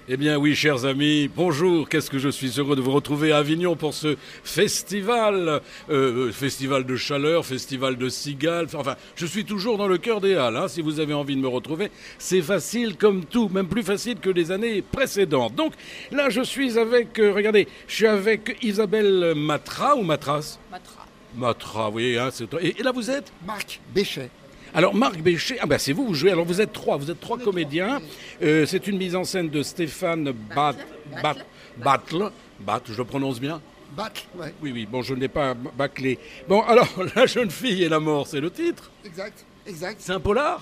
Eh bien oui, chers amis, bonjour, qu'est-ce que je suis heureux de vous retrouver à Avignon pour ce festival, festival de chaleur, festival de cigales, enfin, je suis toujours dans le cœur des Halles, hein, si vous avez envie de me retrouver, c'est facile comme tout, même plus facile que les années précédentes. Donc là, je suis avec, regardez, je suis avec Isabelle Matra ou Matras Matra, oui, hein, c'est toi. Et là, vous êtes Marc Béchet. Alors Marc Béchet, c'est vous jouez, alors vous êtes trois comédiens, c'est une mise en scène de Stéphane Battle, je le prononce bien? Battle, ouais. Oui, bon je n'ai pas bâclé. Bon alors, La jeune fille et la mort, c'est le titre? Exact. C'est un polar?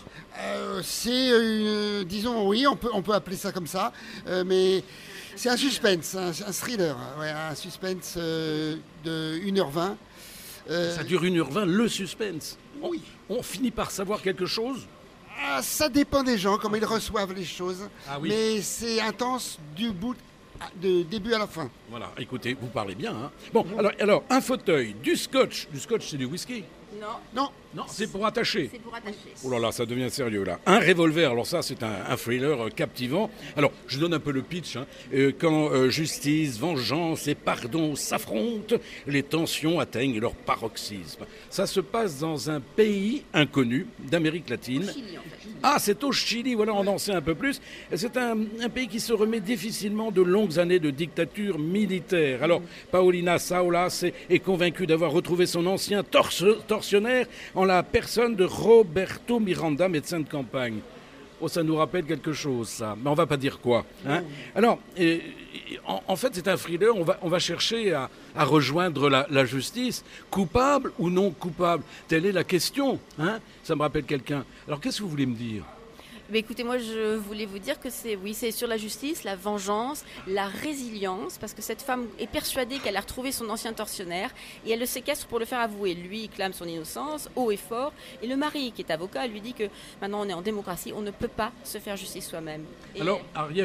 Disons, oui, on peut appeler ça comme ça, mais c'est un suspense, un thriller, ouais, un suspense de 1h20. Ça dure 1h20, le suspense. Oui. On finit par savoir quelque chose? Ça dépend des gens, comment ils reçoivent les choses. Ah oui. Mais c'est intense de début à la fin. Voilà, écoutez, vous parlez bien. Hein. Bon, alors, un fauteuil, du scotch. Du scotch, c'est du whisky? Non. Non, c'est pour attacher. C'est pour attacher. Oh là là, ça devient sérieux là. Un revolver, alors ça c'est un thriller captivant. Alors, je donne un peu le pitch. Hein. Quand justice, vengeance et pardon s'affrontent, les tensions atteignent leur paroxysme. Ça se passe dans un pays inconnu d'Amérique latine. Au Chili, en fait. Ah, c'est au Chili, voilà, on en sait un peu plus. C'est un pays qui se remet difficilement de longues années de dictature militaire. Alors, Paulina Saolas est convaincue d'avoir retrouvé son ancien tortionnaire en la personne de Roberto Miranda, médecin de campagne. Oh, ça nous rappelle quelque chose, ça. Mais on va pas dire quoi. Hein. Alors, en fait, c'est un thriller. On va chercher à rejoindre la justice. Coupable ou non coupable? Telle est la question. Hein. Ça me rappelle quelqu'un. Alors, qu'est-ce que vous voulez me dire? Mais écoutez, moi je voulais vous dire que c'est sur la justice, la vengeance, la résilience, parce que cette femme est persuadée qu'elle a retrouvé son ancien tortionnaire et elle le séquestre pour le faire avouer. Lui, il clame son innocence, haut et fort, et le mari, qui est avocat, lui dit que maintenant on est en démocratie, on ne peut pas se faire justice soi-même. Et alors,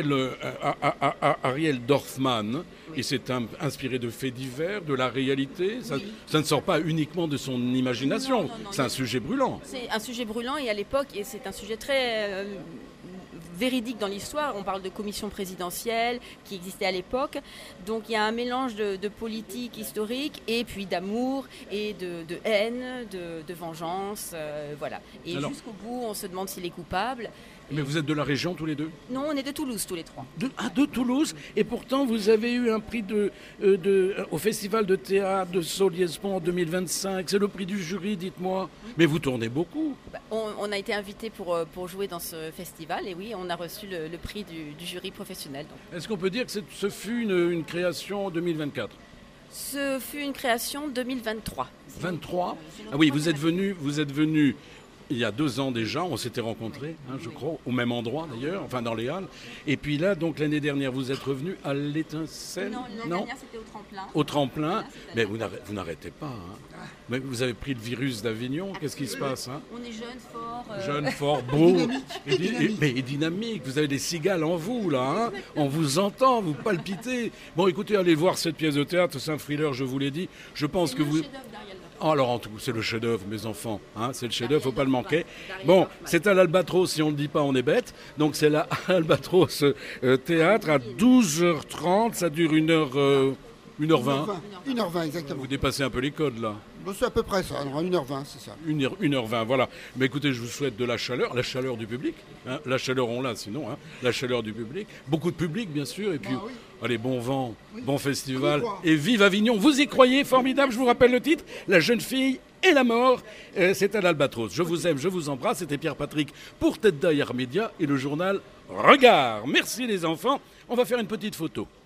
Ariel Dorfman, il s'est inspiré de faits divers, de la réalité. Ça ne sort pas uniquement de son imagination. Non, c'est un sujet brûlant. C'est un sujet brûlant et à l'époque, et c'est un sujet très véridique dans l'histoire. On parle de commission présidentielle qui existait à l'époque. Donc il y a un mélange de politique historique et puis d'amour et de haine, de vengeance. Voilà. Et alors, jusqu'au bout, on se demande s'il est coupable. Mais vous êtes de la région tous les deux? Non, on est de Toulouse tous les trois. De Toulouse. Et pourtant, vous avez eu un prix au Festival de théâtre de Soliespont en 2025. C'est le prix du jury, dites-moi. Mais vous tournez beaucoup. On a été invité pour jouer dans ce festival. Et oui, on a reçu le prix du jury professionnel. Est-ce qu'on peut dire que ce fut une création 2024? Ce fut une création 2023. 23? Ah oui, vous êtes venu il y a 2 ans déjà, on s'était rencontrés, je crois, au même endroit d'ailleurs, enfin dans les Halles. Et puis là, donc l'année dernière, vous êtes revenu à l'Étincelle? Non, l'année dernière, c'était au tremplin. Au tremplin, mais vous n'arrêtez pas. Hein. Mais vous avez pris le virus d'Avignon, qu'est-ce qui se passe? Hein? On est jeune, fort. Jeune, fort, beau. Et dynamique. Vous avez des cigales en vous, là. Hein. On vous entend, vous palpitez. Bon, écoutez, allez voir cette pièce de théâtre, c'est un thriller, je vous l'ai dit. Je pense que vous... Oh, alors en tout, c'est le chef-d'œuvre, mes enfants. Hein, c'est le chef-d'œuvre, faut pas le manquer. Bon, c'est à l'Albatros, si on ne le dit pas, on est bête. Donc c'est l'Albatros théâtre à 12h30, ça dure 1h20. 1h20, exactement. Vous dépassez un peu les codes, là. Bon, c'est à peu près ça, alors 1h20, c'est ça. 1h20, voilà. Mais écoutez, je vous souhaite de la chaleur du public. Hein, la chaleur, on l'a sinon, hein, la chaleur du public. Beaucoup de public, bien sûr, et puis, allez, bon vent, bon festival, et vive Avignon. Vous y croyez, formidable, je vous rappelle le titre, La jeune fille et la mort, c'est à l'Albatros. Je vous aime, je vous embrasse, c'était Pierre-Patrick pour Tête d'Air Média et le journal Regard. Merci les enfants, on va faire une petite photo.